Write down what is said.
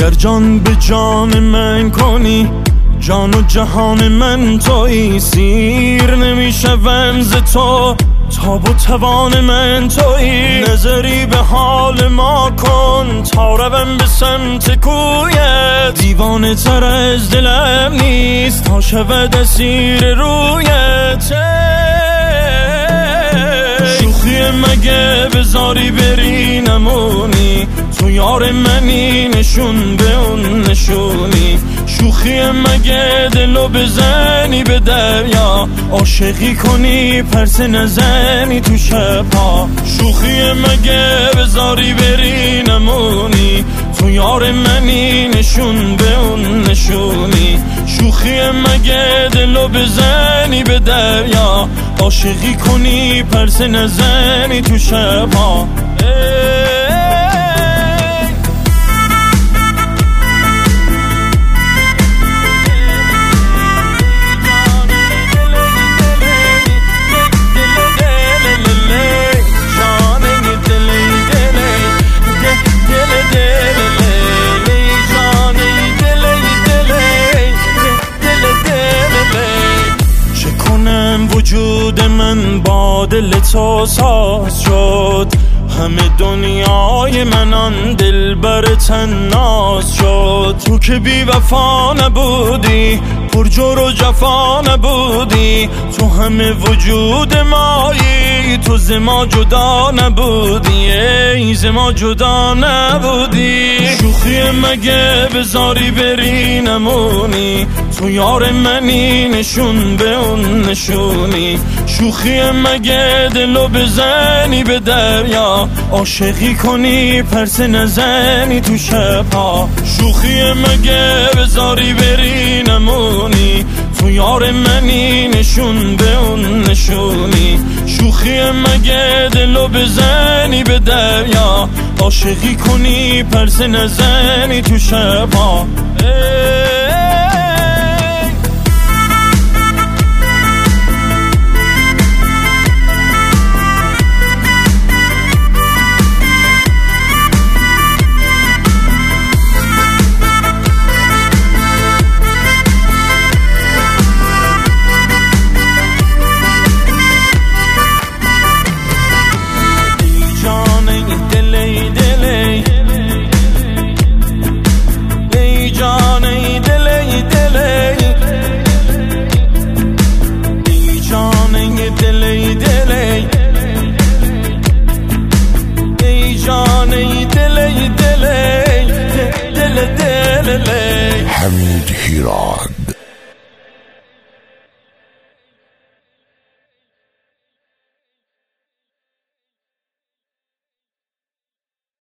اگر جان به جان من کنی، جان و جهان من تویی، سیر نمیشوم ز تو، تاب و توان من تویی. نظری به حال ما کن تا روم به سمت کویت، دیوانه تر از دلم نیست تا شود اسیر رویت. شوخی مگه بذاری بری نمونی، تو یار منی نشون به اون نشونی. شوخی مگه دلو بزنی به دریا، عاشقی کنی پرسه نزنی تو شبها. شوخی مگه بذاری بری نمونی، تو یار منی نشون به اون نشونی. شوخی مگه دلو بزنی به دریا، عاشقی کنی پرسه نزنی تو شبها. وجود من با دل تو ساز شد، همه دنیای من آن دلبر طناز شد. تو که بی وفا نبودی، پر جور و جفا نبودی، تو همه وجود مایی، تو ز ما جدا نبودی، ای ز ما جدا نبودی. شوخی مگه بذاری بری نمونی، تو یار منی نشون به اون نشونی. شوخی مگه دلو بزنی به دریا، عاشقی کنی پرسه نزنی تو شبها. شوخی مگه بذاری بری نمونی، تو یار منی نشون به اون نشونی. شوخی مگه دلو بزنی به دریا، عاشقی کنی پرسه نزنی تو شبها. حمید هیراد.